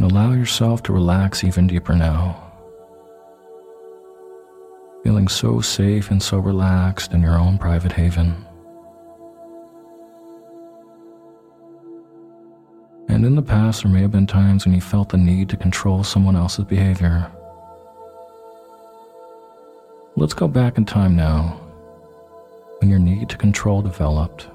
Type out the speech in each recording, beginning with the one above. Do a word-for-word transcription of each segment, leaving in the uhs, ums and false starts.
And allow yourself to relax even deeper now. Feeling so safe and so relaxed in your own private haven. And in the past, there may have been times when you felt the need to control someone else's behavior. Let's go back in time now, when your need to control developed.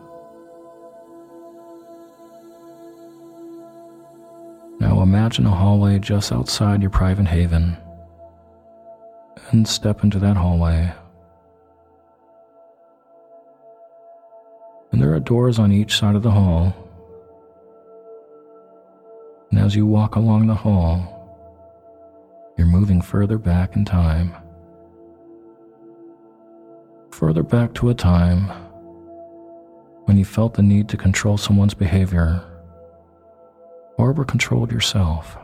Now imagine a hallway just outside your private haven, and step into that hallway. And there are doors on each side of the hall. And as you walk along the hall, you're moving further back in time. Further back to a time when you felt the need to control someone's behavior or were controlled yourself.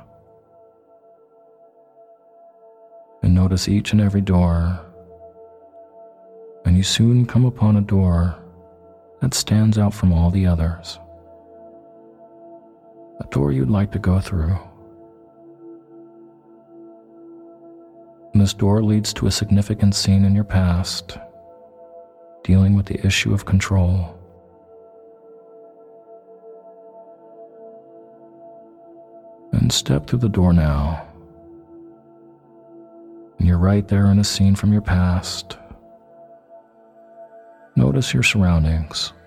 And notice each and every door, and you soon come upon a door that stands out from all the others. A door you'd like to go through. And this door leads to a significant scene in your past, dealing with the issue of control. And step through the door now. And you're right there in a scene from your past. Notice your surroundings.